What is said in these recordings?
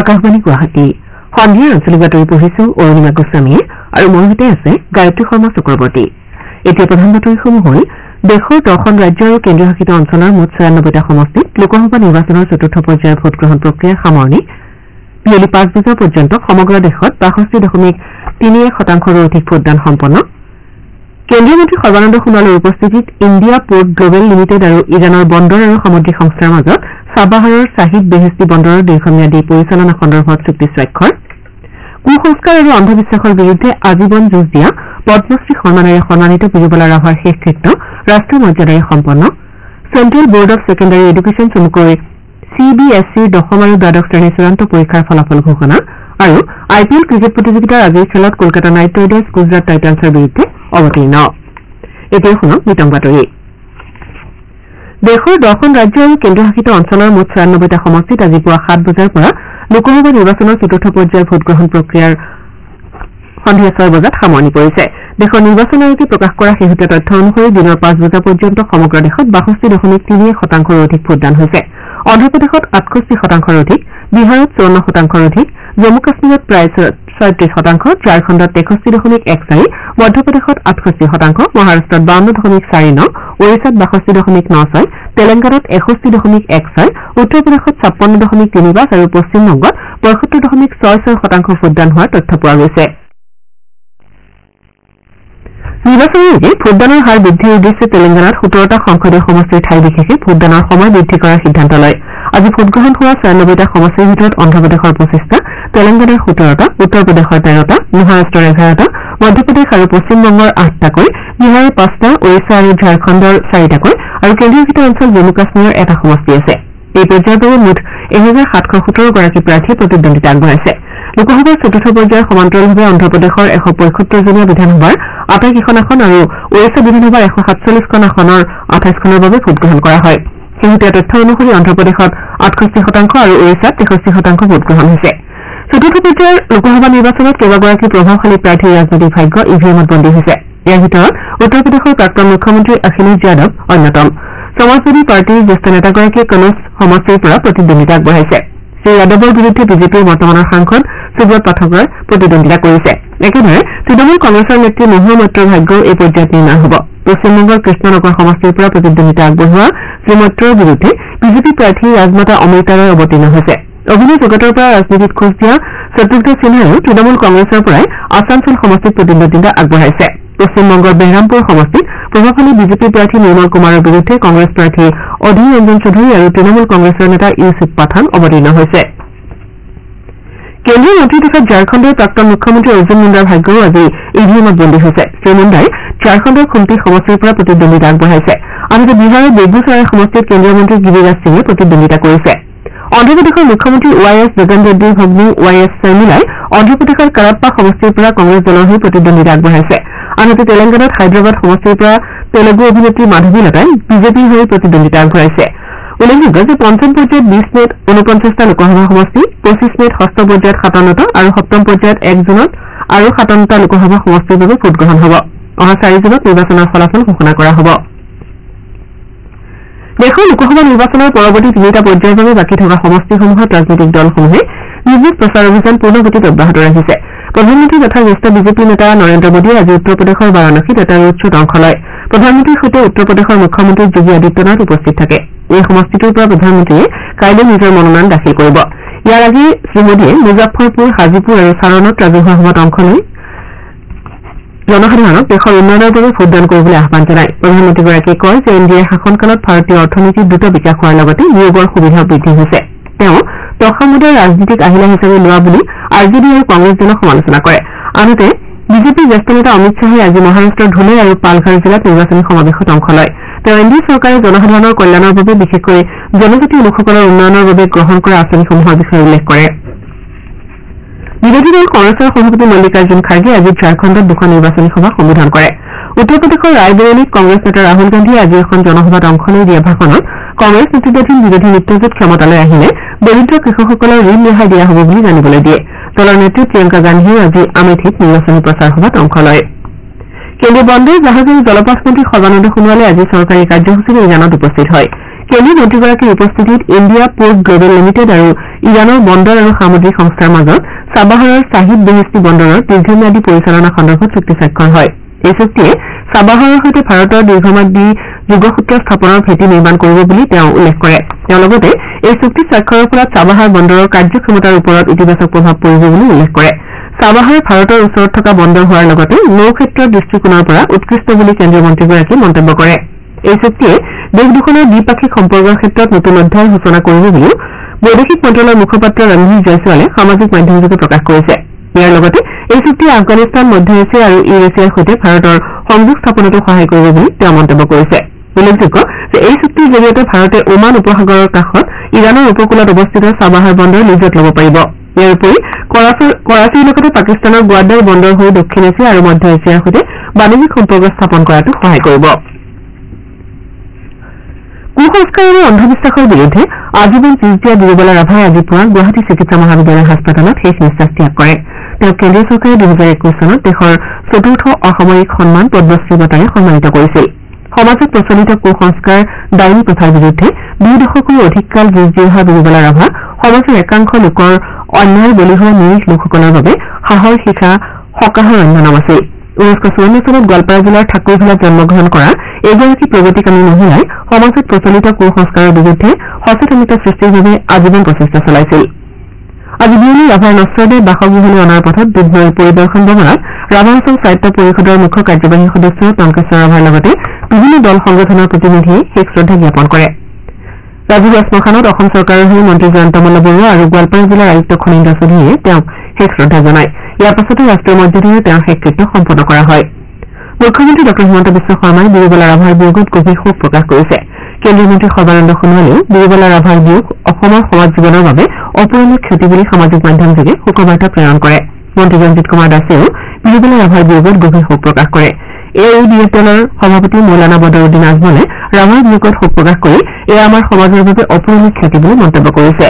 আকাশবাণী গুৱাহাটী সন্ধিয়া আঞ্চলিক বাতৰি পঢ়িছো অৰুণিমা গোস্বামীয়ে আৰু মোৰ সৈতে আছে গায়ত্ৰী শৰ্মা চক্ৰৱৰ্তী। এতিয়া প্ৰধান বাতৰিসমূহ হ'ল দেশৰ 10খন ৰাজ্য আৰু কেন্দ্ৰীয়শাসিত অঞ্চলৰ মুঠ 96টা সমষ্টিত লোকসভা নিৰ্বাচনৰ চতুৰ্থ পৰ্যায়ৰ ভোটগ্ৰহণ প্ৰক্ৰিয়াৰ সামৰণি। বিয়লি 5 বজা পৰ্যন্ত সমগ্ৰ দেশত 62.31% অধিক ভোটদান সম্পন্ন। কেন্দ্ৰীয় মন্ত্ৰী সৰ্বানন্দ সোণোৱালৰ উপস্থিতিত ইণ্ডিয়া পোৰ্ট গ্লোবেল লিমিটেড আৰু ইৰাণৰ বন্দৰ আৰু সামুদ্ৰিক সংস্থাৰ মাজত চাবাহাৰৰ শ্বাহিদ বেহেস্তি বন্দৰৰ দীৰ্ঘম্যাদী পৰিচালনা সন্দৰ্ভত চুক্তি স্বাক্ষৰ। কুসংস্কাৰ আৰু অন্ধবিশ্বাসৰ বিৰুদ্ধে আজীৱন যুঁজ দিয়া পদ্মশ্ৰী সন্মানেৰে সন্মানিত বিজুবালা ৰাভাৰ শেষকৃত্য ৰাষ্ট্ৰীয় মৰ্যাদাৰে সম্পন্ন। Central board of secondary education চমুকৈ CBSEৰ 10ম আৰু দ্বাদশ শ্ৰেণীৰ চূড়ান্ত পৰীক্ষাৰ ফলাফল ঘোষণা আৰু IPL ক্ৰিকেট প্ৰতিযোগিতাৰ আজিৰ খেলত কলকাতা নাইট ৰাইডাৰ্ছ গুজৰাট টাইটান্ছৰ বিৰুদ্ধে অৱতীৰ্ণ। এতিয়া শুনক বিতং বাতৰি। দেশৰ 10খন ৰাজ্য আৰু কেন্দ্ৰীয়শাসিত অঞ্চলৰ মুঠ 96টা সমষ্টিত আজি পুৱা 7 বজাৰ পৰা লোকসভা নিৰ্বাচনৰ চতুৰ্থ পৰ্যায়ৰ ভোটগ্ৰহণ প্ৰক্ৰিয়াৰ সন্ধিয়া 6 বজাত সামৰণি পৰিছে। দেশৰ নিৰ্বাচন আয়োগে প্ৰকাশ কৰা শেহতীয়া তথ্য অনুসৰি দিনৰ 5 বজা পৰ্যন্ত সমগ্ৰ দেশত 62.31% অধিক ভোটদান হৈছে। অন্ধ্ৰপ্ৰদেশত 68% অধিক, বিহাৰত 54% অধিক, জম্মু কাশ্মীৰত প্ৰায় 37%, ঝাৰখণ্ডত 63.14, মধ্যপ্ৰদেশত 68%, মহাৰাষ্ট্ৰত 52.49, ওড়িশাত 62.96, তেলেংগানাত 61.16, উত্তৰ প্ৰদেশত 56.35 আৰু পশ্চিমবংগত 75.66% ভোটদান হোৱাৰ তথ্য পোৱা গৈছে। নিৰ্বাচন আয়োগে ভোটদানৰ হাৰ বৃদ্ধিৰ উদ্দেশ্যে তেলেংগানাত 17টা সংসদীয় সমষ্টিৰ ঠাই বিশেষে ভোটদানৰ সময় বৃদ্ধি কৰাৰ সিদ্ধান্ত লয়। আজি ভোটগ্ৰহণ হোৱা 96টা সমষ্টিৰ ভিতৰত অন্ধ্ৰপ্ৰদেশৰ 25টা, তেলেংগানাৰ 17টা, উত্তৰ প্ৰদেশৰ 13টা, মহাৰাষ্ট্ৰৰ 11টা, মধ্যপ্ৰদেশ আৰু পশ্চিমবংগৰ 8টাকৈ, বিহাৰৰ 5টা, ওড়িশা আৰু ঝাৰখণ্ডৰ 4টাকৈ আৰু কেন্দ্ৰীয়শাসিত অঞ্চল জম্মু কাশ্মীৰৰ 1টা সমষ্টি আছে। এই পৰ্যায়ৰ বাবে মুঠ 1717 গৰাকী প্ৰাৰ্থীয়ে প্ৰতিদ্বন্দ্বিতা আগবঢ়াইছে। লোকসভাৰ চতুৰ্থ পৰ্যায়ৰ সমান্তৰালভাৱে অন্ধ্ৰপ্ৰদেশৰ 175জনীয়া বিধানসভাৰ 28কেইখন আসন আৰু ওড়িশা বিধানসভাৰ 147খন আসনৰ 28খনৰ বাবে ভোটগ্ৰহণ কৰা হয়। শেহতীয়া তথ্য অনুসৰি অন্ধ্ৰপ্ৰদেশত 68% আৰু ওড়িশাত 63% ভোটগ্ৰহণ হৈছে। চতুৰ্থ পৰ্যায়ৰ লোকসভা নিৰ্বাচনত কেইবাগৰাকী প্ৰভাৱশালী প্ৰাৰ্থীৰ ৰাজনৈতিক ভাগ্য ইভিএমত বন্দী হৈছে। ইয়াৰ ভিতৰত উত্তৰ প্ৰদেশৰ প্ৰাক্তন মুখ্যমন্ত্ৰী অখিলেশ যাদৱ অন্যতম। সমাজবাদী পাৰ্টীৰ জ্যেষ্ঠ নেতাগৰাকীয়ে কনৌজ সমষ্টিৰ পৰা প্ৰতিদ্বন্দ্বিতা আগবঢ়াইছে। শ্ৰী যাদৱৰ বিৰুদ্ধে বিজেপিৰ বৰ্তমানৰ সাংসদ সুব্ৰত পাঠকে প্ৰতিদ্বন্দ্বিতা কৰিছে। একেদৰে তৃণমূল কংগ্ৰেছৰ নেত্ৰী মহুৱা মৈত্ৰৰ ভাগ্যও এই পৰ্যায়ত নিৰ্ণয় হ'ব। পশ্চিমবংগৰ কৃষ্ণনগৰ সমষ্টিৰ পৰা প্ৰতিদ্বন্দ্বিতা আগবঢ়োৱা শ্ৰী মৈত্ৰৰ বিৰুদ্ধে বিজেপি প্ৰাৰ্থী ৰাজমাতা অমৃতা ৰায় অৱতীৰ্ণ হৈছে। অভিনয় জগতৰ পৰা ৰাজনীতিত খোজ দিয়া শত্ৰুঘ্ন সিনহাইও তৃণমূল কংগ্ৰেছৰ পৰাই আছানছোল সমষ্টিত প্ৰতিদ্বন্দ্বিতা আগবঢ়াইছে। পশ্চিমবংগৰ বেহৰামপুৰ সমষ্টিত প্ৰভাৱশালী বিজেপি প্ৰাৰ্থী নিৰ্মল কুমাৰৰ বিৰুদ্ধে কংগ্ৰেছ প্ৰাৰ্থী অধীৰ ৰঞ্জন চৌধুৰী আৰু তৃণমূল কংগ্ৰেছৰ নেতা ইউছুফ পাঠান অৱতীৰ্ণ হৈছে। কেন্দ্ৰীয় মন্ত্ৰী তথা ঝাৰখণ্ডৰ প্ৰাক্তন মুখ্যমন্ত্ৰী অৰ্জুন মুণ্ডাৰ ভাগ্যও আজি ইভিএমত বন্দী হৈছে। শ্ৰী মুণ্ডাই ঝাৰখণ্ডৰ খুম্পি সমষ্টিৰ পৰা প্ৰতিদ্বন্দ্বিতা আগবঢ়াইছে। আনহাতে বিহাৰৰ বেগুচৰাই সমষ্টিত কেন্দ্ৰীয় মন্ত্ৰী গিৰিৰাজ সিঙে প্ৰতিদ্বন্দ্বিতা কৰিছে। অন্ধ্ৰপ্ৰদেশৰ মুখ্যমন্ত্ৰী YS জগন ৰেড্ডীৰ ভগ্নী YS শৰ্মিলাই অন্ধ্ৰপ্ৰদেশৰ কাৰাপ্পা সমষ্টিৰ পৰা কংগ্ৰেছ দলৰ হৈ প্ৰতিদ্বন্দ্বিতা আগবঢ়াইছে। আনহাতে তেলেংগানাত হায়দৰাবাদ সমষ্টিৰ পৰা তেলেগু অভিনেত্ৰী মাধৱী লতাই বিজেপিৰ হৈ প্ৰতিদ্বন্দ্বিতা আগবঢ়াইছে। উল্লেখযোগ্য যে পঞ্চম পৰ্যায়ত 20 মেত 49টা লোকসভা সমষ্টি, 25 মেত ষষ্ঠ পৰ্যায়ত 57টা আৰু সপ্তম পৰ্যায়ত 1 জুনত আৰু 57টা লোকসভা সমষ্টিৰ বাবে ভোটগ্ৰহণ হ'ব। অহা 4 জুনত নিৰ্বাচনৰ ফলাফল ঘোষণা কৰা হ'ব। দেশৰ লোকসভা নিৰ্বাচনৰ পৰৱৰ্তী 3টা পৰ্যায়ৰ বাবে বাকী থকা সমষ্টিসমূহত ৰাজনৈতিক দলসমূহে নিজ প্ৰচাৰ অভিযান পূৰ্ণগতিত অব্যাহত ৰাখিছে। প্ৰধানমন্ত্ৰী তথা জ্যেষ্ঠ বিজেপি নেতা নৰেন্দ্ৰ মোদীয়ে আজি উত্তৰ প্ৰদেশৰ বাৰাণসীত এটা ৰোড শ্বত অংশ লয়। প্ৰধানমন্ত্ৰীৰ সৈতে উত্তৰ প্ৰদেশৰ মুখ্যমন্ত্ৰী যোগী আদিত্যনাথ উপস্থিত থাকে। এই সমষ্টিটোৰ পৰা প্ৰধানমন্ত্ৰীয়ে কাইলৈ নিজৰ মনোনয়ন দাখিল কৰিব। ইয়াৰ আগেয়ে শ্ৰী মোদীয়ে মুজাফৰপুৰ, হাজিপুৰ আৰু সাৰণত ৰাজহুৱা সভাত অংশ লৈ জনসাধাৰণক দেশৰ উন্নয়নৰ বাবে ভোটদান কৰিবলৈ আহ্বান জনায়। প্ৰধানমন্ত্ৰীগৰাকীয়ে কয় যে এনডিএৰ শাসনকালত ভাৰতীয় অৰ্থনীতিৰ দ্ৰুত বিকাশ হোৱাৰ লগতে নিয়োগৰ সুবিধাও বৃদ্ধি হৈছে। তেওঁ তসামুদায়ৰ ৰাজনীতিক আহিলা হিচাপে লোৱা বুলি RJD আৰু কংগ্ৰেছ দলক সমালোচনা কৰে। আনহাতে বিজেপিৰ জ্যেষ্ঠ নেতা অমিত শ্বাহে আজি মহাৰাষ্ট্ৰৰ ধুলে আৰু পালঘৰ জিলাত নিৰ্বাচনী সমাৱেশত অংশ লয়। তেওঁ এনডিএ চৰকাৰে জনসাধাৰণৰ কল্যাণৰ বাবে বিশেষকৈ জনজাতীয় লোকসকলৰ উন্নয়নৰ বাবে গ্ৰহণ কৰা আঁচনিসমূহৰ বিষয়ে উল্লেখ কৰে। বিৰোধী দল কংগ্ৰেছৰ সভাপতি মল্লিকাৰ্জুন খাৰ্গে আজি ঝাৰখণ্ডত 2খন নিৰ্বাচনী সভা সম্বোধন কৰে। উত্তৰ প্ৰদেশৰ ৰায়বেৰেলীত কংগ্ৰেছ নেতা ৰাহুল গান্ধীয়ে আজি এখন জনসভাত অংশ লৈ দিয়া ভাষণত কংগ্ৰেছ নেতৃত্বাধীন বিৰোধী মিত্ৰজোঁট ক্ষমতালৈ আহিলে দৰিদ্ৰ কৃষকসকলৰ ঋণ ৰেহাই দিয়া হ'ব বুলি জানিবলৈ দিয়ে। দলৰ নেত্ৰী প্ৰিয়ংকা গান্ধীয়ে আজি আমেথিত নিৰ্বাচনী প্ৰচাৰ সভাত অংশ লয়। কেন্দ্ৰীয় বন্দৰ জাহাজ আৰু জলপথ মন্ত্ৰী সৰ্বানন্দ সোণোৱালে আজি চৰকাৰী কাৰ্যসূচীৰে ইৰাণত উপস্থিত হয়। কেন্দ্ৰীয় মন্ত্ৰীগৰাকীৰ উপস্থিতিত ইণ্ডিয়া পোৰ্ট গ্লবেল লিমিটেড আৰু ইৰাণৰ বন্দৰ আৰু সামুদ্ৰিক সংস্থাৰ মাজত চাবাহাৰৰ শ্বাহিদ বেহেষ্টি বন্দৰৰ দীৰ্ঘম্যাদী পৰিচালনা সন্দৰ্ভত চুক্তি স্বাক্ষৰ হয়। এই চুক্তিয়ে চাবাহাৰৰ সৈতে ভাৰতৰ দীৰ্ঘম্যাদী যোগসূত্ৰ স্থাপনৰ ভেটি নিৰ্মাণ কৰিব বুলি তেওঁ উল্লেখ কৰে। তেওঁ লগতে এই চুক্তি স্বাক্ষৰৰ ফলত চাবাহাৰ বন্দৰৰ কাৰ্যক্ষমতাৰ ওপৰত ইতিবাচক প্ৰভাৱ পৰিব বুলি উল্লেখ কৰে। চাবাহাৰ ভাৰতৰ ওচৰত থকা বন্দৰ হোৱাৰ লগতে নৌ ক্ষেত্ৰৰ দৃষ্টিকোণৰ পৰা উৎকৃষ্ট বুলি কেন্দ্ৰীয় মন্ত্ৰীগৰাকীয়ে মন্তব্য কৰে। এই চুক্তিয়ে দেশ দুখনৰ দ্বিপাক্ষিক সম্পৰ্কৰ ক্ষেত্ৰত নতুন অধ্যায়ৰ সূচনা কৰিব বুলিও বৈদেশিক মন্ত্ৰালয়ৰ মুখপাত্ৰ ৰণধীৰ জয়ছোৱালে সামাজিক মাধ্যমযোগে প্ৰকাশ কৰিছে। ইয়াৰ লগতে এই চুক্তিয়ে আফগানিস্তান, মধ্য এছিয়া আৰু ইউৰেছিয়াৰ সৈতে ভাৰতৰ সংযোগ স্থাপনতো সহায় কৰিব বুলি তেওঁ মন্তব্য কৰিছে। উল্লেখযোগ্য যে এই চুক্তিৰ জৰিয়তে ভাৰতে ওমান উপসাগৰৰ কাষত ইৰাণৰ উপকূলত অৱস্থিত চাবাহাৰ বন্দৰ লিজত ল'ব পাৰিব। ইয়াৰ উপৰি কৰাচীৰ লগতে পাকিস্তানৰ গোৱাদাৰ বন্দৰ হৈ দক্ষিণ এছিয়া আৰু মধ্য এছিয়াৰ সৈতে বাণিজ্যিক সম্পৰ্ক স্থাপন কৰাতো সহায় কৰিব। কুসংস্কাৰ আৰু অন্ধবিশ্বাসৰ বিৰুদ্ধে আজীৱন যুঁজ দিয়া বিৰুবালা ৰাভাই আজি পুৱা গুৱাহাটী চিকিৎসা মহাবিদ্যালয় হাস্পতালত শেষ নিশ্বাস ত্যাগ কৰে। তেওঁক কেন্দ্ৰীয় চৰকাৰে 2021 চনত দেশৰ চতুৰ্থ অসামৰিক সন্মান পদ্মশ্ৰী বঁটাৰে সন্মানিত কৰিছিল। সমাজত প্ৰচলিত কুসংস্কাৰ ডাইনী প্ৰথাৰ বিৰুদ্ধে 2 দশকৰো অধিক কাল যুঁজ দি অহা বিৰুবালা ৰাভা সমাজৰ একাংশ লোকৰ অন্যায় বলি হোৱা নিৰীহ লোকসকলৰ বাবে সাহৰ শিখা সকাহৰ অন্য নাম আছিল। 1954 চনত গোৱালপাৰা জিলাৰ ঠাকুৰভিলাত জন্মগ্ৰহণ কৰা এগৰাকী প্ৰগতিকামী মহিলাই সমাজত প্ৰচলিত কুসংস্কাৰৰ বিৰুদ্ধে সচেতনতা সৃষ্টিৰ বাবে আজীৱন প্ৰচেষ্টা চলাইছিল। আজি বিয়লি ৰাভাৰ নশ্ৰদে বাসগৃহলৈ অনাৰ পথত দুধনৈৰ পৰিদৰ্শন ভৱনত ৰাভা অঞ্চল স্বায়ত্ব পৰিষদৰ মুখ্য কাৰ্যবাহী সদস্য টংকেশ্বৰ ৰাভাৰ লগতে বিভিন্ন দল সংগঠনৰ প্ৰতিনিধিয়ে শেষ শ্ৰদ্ধা জ্ঞাপন কৰে। ৰাজহুৱা শ্মশানত অসম চৰকাৰৰ হৈ মন্ত্ৰী জয়ন্ত মল্ল বৰুৱা আৰু গোৱালপাৰা জিলাৰ আয়ুক্ত খনীন্দ্ৰ চৌধুৰীয়ে তেওঁক শেষ শ্ৰদ্ধা জনায়। ইয়াৰ পাছতে ৰাষ্ট্ৰীয় মৰ্যাদাৰে তেওঁৰ শেষকৃত্য সম্পন্ন কৰা হয়। মুখ্যমন্ত্ৰী ডঃ হিমন্ত বিশ্ব শৰ্মাই বিৰুবালা ৰাভাৰ বিয়োগত গভীৰ শোক প্ৰকাশ কৰিছে। কেন্দ্ৰীয় মন্ত্ৰী সৰ্বানন্দ সোণোৱালেও বিৰুবালা ৰাভাৰ বিয়োগ অসমৰ সমাজ জীৱনৰ বাবে অপূৰণীয় ক্ষতি বুলি সামাজিক মাধ্যমযোগে শোকবাৰ্তা প্ৰেৰণ কৰে। মন্ত্ৰী ৰঞ্জিত কুমাৰ দাসেও বিৰুবালা ৰাভাৰ বিয়োগত গভীৰ শোক প্ৰকাশ কৰে। AUDF দলৰ সভাপতি মৌলানা বদৰুদ্দিন আজমলে ৰাভাৰ বিয়োগত শোক প্ৰকাশ কৰি এয়া আমাৰ সমাজৰ বাবে অপূৰণীয় ক্ষতি বুলি মন্তব্য কৰিছে।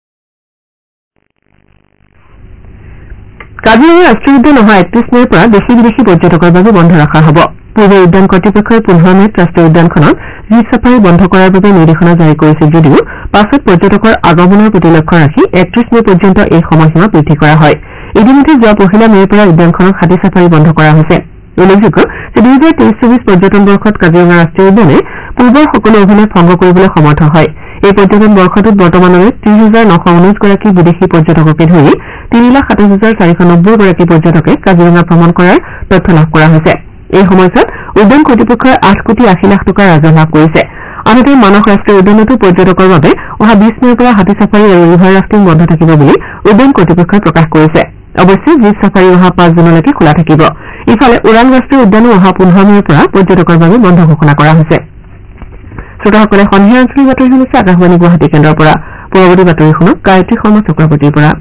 কাজিৰঙা ৰাষ্ট্ৰীয় উদ্যান অহা 31 মেৰ পৰা দেশী বিদেশী পৰ্যটকৰ বাবে বন্ধ ৰখা হ'ব। পূৰ্বে উদ্যান কৰ্তৃপক্ষই 15 মেত ৰাষ্ট্ৰীয় উদ্যানখনত জীপ ছাফাৰী বন্ধ কৰাৰ বাবে নিৰ্দেশনা জাৰি কৰিছিল যদিও পাছত পৰ্যটকৰ আগমনৰ প্ৰতি লক্ষ্য ৰাখি 31 মে পৰ্যন্ত এই সময়সীমা বৃদ্ধি কৰা হয়। ইতিমধ্যে যোৱা 1 মেৰ পৰা উদ্যানখনত হাতী ছাফাৰী বন্ধ কৰা হৈছে। উল্লেখযোগ্য যে 2023-24 পৰ্যটন বৰ্ষত কাজিৰঙা ৰাষ্ট্ৰীয় উদ্যানে পূৰ্বৰ সকলো অভিলেখ ভংগ কৰিবলৈ সমৰ্থ হয়। এই পৰ্যটন বৰ্ষটোত বৰ্তমানলৈ 30,919 গৰাকী বিদেশী পৰ্যটককে ধৰি 3,27,490 গৰাকী পৰ্যটকে কাজিৰঙা ভ্ৰমণ কৰাৰ তথ্য লাভ কৰা হৈছে। এই সময়ছোৱাত উদ্যান কৰ্তৃপক্ষই 8 কোটি 80 লাখ টকাৰ ৰাজহ লাভ কৰিছে। আনহাতে মানস ৰাষ্ট্ৰীয় উদ্যানতো পৰ্যটকৰ বাবে অহা 20 মেৰ পৰা হাতী ছাফাৰী আৰু ৰিভাৰ ৰাফটিং বন্ধ থাকিব বুলি উদ্যান কৰ্তৃপক্ষই প্ৰকাশ কৰিছে। অৱশ্যে জীপ ছাফাৰী অহা 5 জুনলৈকে খোলা থাকিব। ইফালে ওৰাং ৰাষ্ট্ৰীয় উদ্যানো অহা 15 মেৰ পৰা পৰ্যটকৰ বাবে বন্ধ ঘোষণা কৰা হৈছে। শ্ৰোতাসকলে সন্ধিয়া আঞ্চলিক বাতৰি শুনিছে আকাশবাণী গুৱাহাটী কেন্দ্ৰৰ পৰা। পৰৱৰ্তী বাতৰি শুনক গায়ত্ৰী শৰ্মা চক্ৰৱৰ্তীৰ পৰা।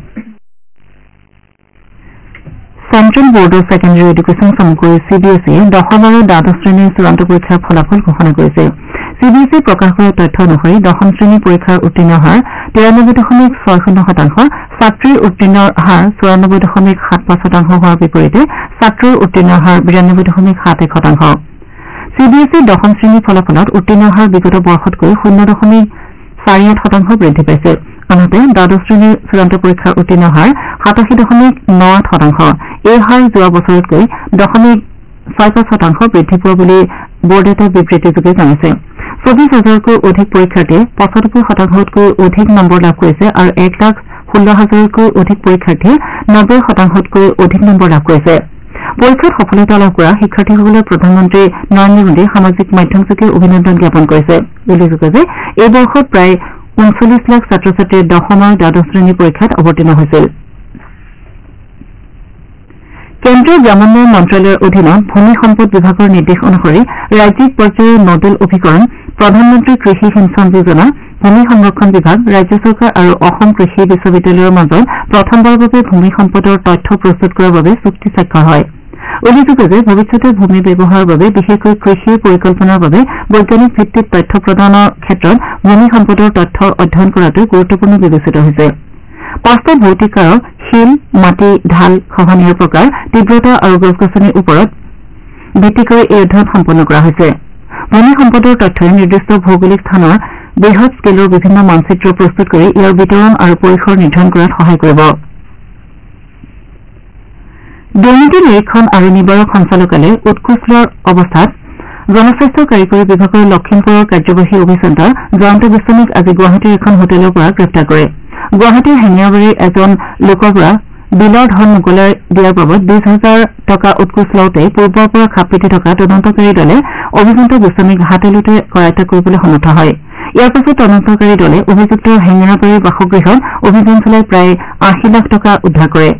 Central board of secondary education চমুকৈ CBSE 10ম আৰু দ্বাদশ শ্ৰেণীৰ চূড়ান্ত পৰীক্ষাৰ ফলাফল ঘোষণা কৰিছে। CBSE প্ৰকাশ কৰা তথ্য অনুসৰি 10ম শ্ৰেণীৰ পৰীক্ষাৰ উত্তীৰ্ণ হাৰ 93.60%, ছাত্ৰীৰ উত্তীৰ্ণৰ হাৰ 94.75% হোৱাৰ বিপৰীতে ছাত্ৰৰ উত্তীৰ্ণৰ হাৰ 92.71%। CBSE 10ম শ্ৰেণীৰ ফলাফলত উত্তীৰ্ণৰ হাৰ বিগত বৰ্ষতকৈ 0.48% বৃদ্ধি পাইছে। আনহাতে দ্বাদশ শ্ৰেণীৰ চূড়ান্ত পৰীক্ষাৰ উত্তীৰ্ণ হাৰ 87.98%। এই হাৰ যোৱা বছৰতকৈ 0.65% বৃদ্ধি পোৱা বুলি বোৰ্ডে এটা বিবৃতিযোগে জনাইছে। 24,000তকৈ অধিক পৰীক্ষাৰ্থীয়ে 75%তকৈ অধিক নম্বৰ লাভ কৰিছে আৰু 1,16,000তকৈ অধিক পৰীক্ষাৰ্থীয়ে 90%তকৈ অধিক নম্বৰ লাভ কৰিছে। পৰীক্ষাত সফলতা লাভ কৰা শিক্ষাৰ্থীসকলক প্ৰধানমন্ত্ৰী নৰেন্দ্ৰ মোদীয়ে সামাজিক মাধ্যমযোগে অভিনন্দন জ্ঞাপন কৰিছে। উল্লেখযোগ্য যে এই বৰ্ষত প্ৰায় 39 লাখ ছাত্ৰ ছাত্ৰীয়ে 10ম আৰু দ্বাদশ শ্ৰেণীৰ পৰীক্ষাত অৱতীৰ্ণ হৈছিল। কেন্দ্ৰীয় গ্ৰামোন্নয়ন মন্ত্ৰালয়ৰ অধীনত ভূমি সম্পদ বিভাগৰ নিৰ্দেশ অনুসৰি ৰাজ্যিক পৰ্যায়ৰ নডেল অভিকৰণ প্ৰধানমন্ত্ৰী কৃষি সিঞ্চন যোজনা, ভূমি সংৰক্ষণ বিভাগ, ৰাজ্য চৰকাৰ আৰু অসম কৃষি বিশ্ববিদ্যালয়ৰ মাজত প্ৰথমবাৰৰ বাবে ভূমি সম্পদৰ তথ্য প্ৰস্তুত কৰাৰ বাবে চুক্তি স্বাক্ষৰ হয়। উল্লেখযোগ্য যে ভৱিষ্যতে ভূমি ব্যৱহাৰৰ বাবে বিশেষকৈ কৃষিৰ পৰিকল্পনাৰ বাবে বৈজ্ঞানিক ভিত্তিত তথ্য প্ৰদানৰ ক্ষেত্ৰত ভূমি সম্পদৰ তথ্য অধ্যয়ন কৰাটো গুৰুত্বপূৰ্ণ বিবেচিত হৈছে। 5টা ভৌতিক কাৰক শিল, মাটি, ঢাল, খহনীয়াৰ প্ৰকাৰ, তীব্ৰতা আৰু গছ-গছনিৰ ওপৰত ভিত্তি কৰি এই অধ্যয়ন সম্পন্ন কৰা হৈছে। ভূমি সম্পদৰ তথ্যই নিৰ্দিষ্ট ভৌগোলিক স্থানৰ বৃহৎ স্কেলৰ বিভিন্ন মানচিত্ৰ প্ৰস্তুত কৰি ইয়াৰ বিতৰণ আৰু পৰিসৰ নিৰ্ধাৰণ কৰাত সহায় কৰিব। দুৰ্নীতি নিৰীক্ষণ আৰু নিবাৰক সঞ্চালকালয়ে উৎকোচ অৱস্থাত জনস্বাস্থ্য কাৰিকৰী বিভাগৰ লখিমপুৰৰ কাৰ্যবাহী অভিযন্তা জয়ন্ত গোস্বামীক আজি গুৱাহাটীৰ এখন হোটেলৰ পৰা গ্ৰেপ্তাৰ কৰে। গুৱাহাটীৰ হেঙিয়াবাৰীৰ এজন লোকৰ পৰা বিলৰ ধন মোকলাই দিয়াৰ বাবদ 20,000 টকা উৎকোচ লওঁতে পূৰ্বৰ পৰা খাপ পিটি থকা তদন্তকাৰী দলে অভিযন্তা গোস্বামীক হাতেলোতে কৰায়ত্ব কৰিবলৈ সমৰ্থ হয়। ইয়াৰ পাছত তদন্তকাৰী দলে অভিযুক্তৰ হেঙিয়াবাৰীৰ বাসগৃহত অভিযান চলাই প্ৰায় 80 লাখ টকা উদ্ধাৰ কৰে।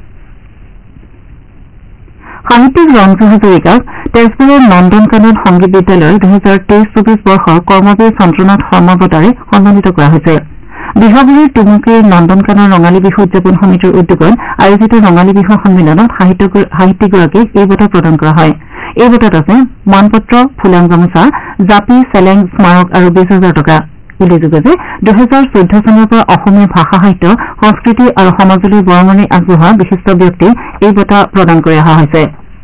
সাহিত্যিক ৰঞ্জু হাজৰিকাক তেজপুৰৰ নন্দন কানন সংগীত বিদ্যালয়ৰ 2023-24 বৰ্ষৰ কৰ্মবীৰ চন্দ্ৰনাথ শৰ্মা বঁটাৰে সন্মানিত কৰা হৈছে। বিহাগুৰিৰ টুমুকীৰ নন্দন কানন ৰঙালী বিহু উদযাপন সমিতিৰ উদ্যোগত আয়োজিত ৰঙালী বিহু সন্মিলনত সাহিত্যিকগৰাকীক এই বঁটা প্ৰদান কৰা হয়। এই বঁটাত আছে মানপত্ৰ, ফুলাং গামোচা, জাপি, চেলেং, স্মাৰক আৰু 20,000 টকা। উল্লেখযোগ্য যে 2014 চনৰ পৰা অসমীয়া ভাষা সাহিত্য, সংস্কৃতি আৰু সমাজলৈ বৰঙণি আগবঢ়োৱা বিশিষ্ট ব্যক্তিক এই বঁটা প্ৰদান কৰি অহা হৈছে।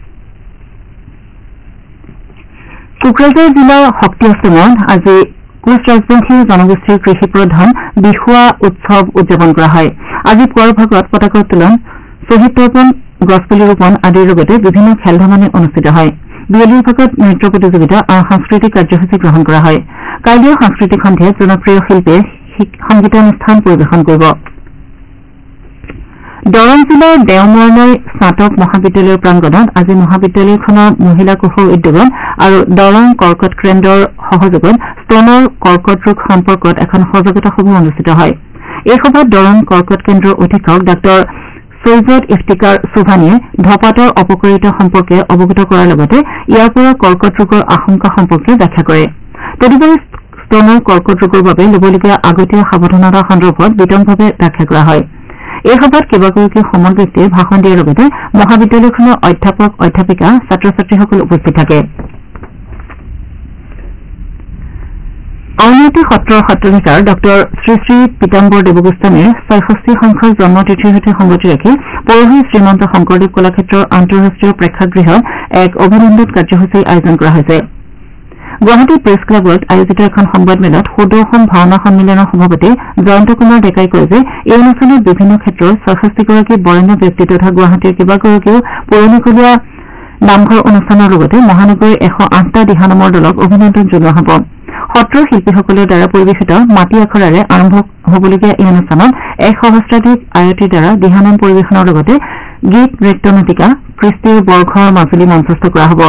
কোকৰাঝাৰ জিলাৰ শক্তি আশ্ৰমত আজি কোচ ৰাজবংশী জনগোষ্ঠীৰ কৃষি প্ৰধান বিহুৱা উৎসৱ উদযাপন কৰা হয়। আজি পুৱাৰ ভাগত পতাকা উত্তোলন, শ্বহীদ তৰ্পণ, গছপুলি ৰোপণ আদিৰ লগতে বিভিন্ন খেল ধেমালি অনুষ্ঠিত হয়। বিয়লিৰ ভাগত নৃত্য প্ৰতিযোগিতা আৰু সাংস্কৃতিক কাৰ্যসূচী গ্ৰহণ কৰা হয়। কাইলৈ সাংস্কৃতিক সন্ধিয়াত জনপ্ৰিয় শিল্পীয়ে সংগীতানুষ্ঠান পৰিৱেশন কৰিব। দৰং জিলাৰ দেওমৰলৈ স্নাতক মহাবিদ্যালয়ৰ প্ৰাংগণত আজি মহাবিদ্যালয়খনৰ মহিলা কোষৰ উদ্যোগত আৰু দৰং কৰ্কট কেন্দ্ৰৰ সহযোগত স্তনৰ কৰ্কট ৰোগ সম্পৰ্কত এখন সজাগতা সভা অনুষ্ঠিত হয়। এই সভাত দৰং কৰ্কট কেন্দ্ৰৰ অধীক্ষক ডাঃ ছৈয়দ ইফতিকাৰ চুভানীয়ে ধঁপাতৰ অপকাৰিতা সম্পৰ্কে অৱগত কৰাৰ লগতে ইয়াৰ পৰা কৰ্কট ৰোগৰ আশংকা সম্পৰ্কে ব্যাখ্যা কৰে। তদুপৰি স্তনৰ কৰ্কট ৰোগৰ বাবে লবলগীয়া আগতীয়া সাৱধানতা সন্দৰ্ভত বিতংভাৱে ব্যাখ্যা কৰা হয়। এই সভাত কেইবাগৰাকীও সমান ব্যক্তিয়ে ভাষণ দিয়াৰ লগতে মহাবিদ্যালয়খনৰ অধ্যাপক, অধ্যাপিকা, ছাত্ৰ ছাত্ৰীসকল উপস্থিত থাকে। আউনীআটী সত্ৰৰ সত্ৰাধিকাৰ ডঃ শ্ৰী শ্ৰী পীতাম্বৰ দেৱগোস্বামীৰ ৬৬ সংখ্যক জন্মতিথিৰ সৈতে সংগতি ৰাখি পৰহি শ্ৰীমন্ত শংকৰদেৱ কলাক্ষেত্ৰৰ আন্তঃৰাষ্ট্ৰীয় প্ৰেক্ষাগৃহত এক অভিনন্দন কাৰ্যসূচীৰ আয়োজন কৰা হৈছে। গুৱাহাটী প্ৰেছ ক্লাবত আয়োজিত এখন সংবাদমেলত সুদৰ্শন ভাওনা সন্মিলনৰ সভাপতি জয়ন্ত কুমাৰ ডেকাই কয় যে এই অনুষ্ঠানত বিভিন্ন ক্ষেত্ৰৰ ৬৬গৰাকী বৰেণ্য ব্যক্তি তথা গুৱাহাটীৰ কেইবাগৰাকীও পুৰণিকলীয়া নামঘৰ অনুষ্ঠানৰ লগতে মহানগৰীৰ 108টা দিহানামৰ দলক অভিনন্দন জনোৱা হ'ব। সত্ৰৰ শিল্পীসকলৰ দ্বাৰা পৰিৱেশিত মাটি আখৰাৰে আৰম্ভ হ'বলগীয়া এই অনুষ্ঠানত 1 সহস্ৰাধিক আয়তীৰ দ্বাৰা দিহানাম পৰিৱেশনৰ লগতে গীত, নৃত্য, নাটিকা, কৃষ্টিৰ বৰঘৰ মাজুলী মঞ্চস্থ কৰা হ'ব।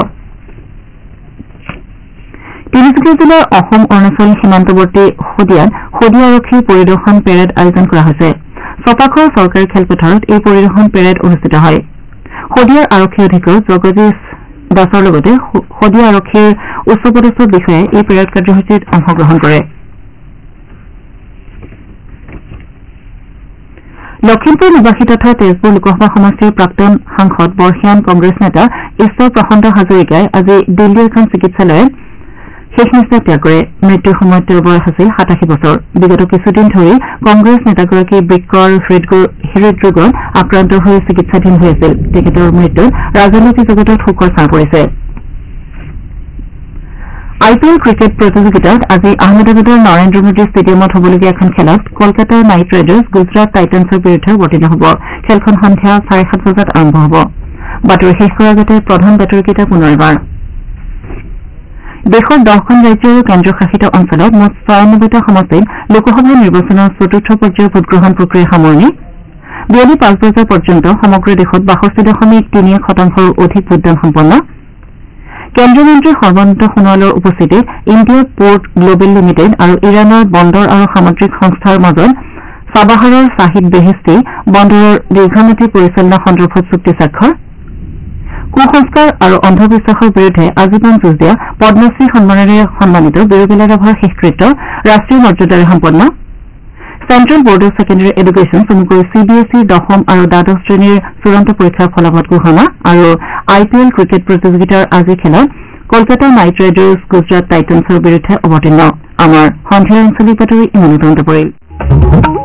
তিনিচুকীয়া জিলাৰ অসম অৰুণাচল সীমান্তৱৰ্তী শদিয়াত শদিয়া আৰক্ষীৰ পৰিদৰ্শন পেৰেড আয়োজন কৰা হৈছে। ছপাখৰ চৰকাৰী খেলপথাৰত এই পৰিদৰ্শন পেৰেড অনুষ্ঠিত হয়। শদিয়াৰ আৰক্ষী অধীক্ষক জগদীশ দাসৰ লগতে শদিয়া আৰক্ষীৰ উচ্চপদস্থ বিষয়াই এই পেৰেড কাৰ্যসূচীত অংশগ্ৰহণ কৰে। লখিমপুৰ নিবাসী তথা তেজপুৰ লোকসভা সমষ্টিৰ প্ৰাক্তন সাংসদ বৰ্ষীয়ান কংগ্ৰেছ নেতা ঈশ্বৰ প্ৰশান্ত হাজৰিকাই আজি দিল্লীৰ এখন চিকিৎসালয়ত শেষ নিশ্বাস ত্যাগ কৰে। মৃত্যুৰ সময়ত তেওঁৰ বয়স আছিল 87 বছৰ। বিগত কিছুদিন ধৰি কংগ্ৰেছ নেতাগৰাকী বৃক্ক আৰু হৃদৰোগত আক্ৰান্ত হৈ চিকিৎসাধীন হৈ আছিল। তেখেতৰ মৃত্যুত ৰাজনৈতিক জগতত শোকৰ ছাঁ পৰিছে। IPL ক্ৰিকেট প্ৰতিযোগিতাত আজি আহমেদাবাদৰ নৰেন্দ্ৰ মোদী ষ্টেডিয়ামত হ'বলগীয়া এখন খেলত কলকাতা নাইট ৰাইডাৰ্ছ গুজৰাট টাইটান্ছৰ বিৰুদ্ধে অৱতীৰ্ণ হ'ব। খেলখন সন্ধিয়া 7:30 বজাত আৰম্ভ হ'ব। বাতৰি শেষ কৰাৰ আগতে প্ৰধান বাতৰিকেইটা পুনৰ এবাৰ। দেশৰ 10খন ৰাজ্য আৰু কেন্দ্ৰীয়শাসিত অঞ্চলত মুঠ ৯৬টা সমষ্টিত লোকসভা নিৰ্বাচনৰ চতুৰ্থ পৰ্যায়ৰ ভোটগ্ৰহণ প্ৰক্ৰিয়া সামৰণি। বিয়লি 5 বজা পৰ্যন্ত সমগ্ৰ দেশত ৬২.৩১% অধিক ভোটদান সম্পন্ন। কেন্দ্ৰীয় মন্ত্ৰী সৰ্বানন্দ সোণোৱালৰ উপস্থিতিত ইণ্ডিয়া পোৰ্ট গ্লবেল লিমিটেড আৰু ইৰাণৰ বন্দৰ আৰু সামুদ্ৰিক সংস্থাৰ মাজত চাবাহাৰৰ শ্বাহিদ বেহেষ্টি বন্দৰৰ দীৰ্ঘম্যাদী পৰিচালনা সন্দৰ্ভত চুক্তি স্বাক্ষৰ। কুসংস্কাৰ আৰু অন্ধবিশ্বাসৰ বিৰুদ্ধে আজীৱন যুঁজ দিয়া পদ্মশ্ৰী সন্মানেৰে সন্মানিত বীৰবেলা ৰাভাৰ শেষকৃত্য ৰাষ্ট্ৰীয় মৰ্যাদাৰে সম্পন্ন। Central board of secondary education চমুকৈ CBSE 10ম আৰু দ্বাদশ শ্ৰেণীৰ চূড়ান্ত পৰীক্ষাৰ ফলাফল ঘোষণা আৰু IPL ক্ৰিকেট প্ৰতিযোগিতাৰ আজিৰ খেলত কলকাতা নাইট ৰাইডাৰ্ছ গুজৰাট টাইটান্ছৰ বিৰুদ্ধে অৱতীৰ্ণ। আমাৰ সন্ধিয়াৰ আঞ্চলিক বাতৰি ইমানতে পৰিল।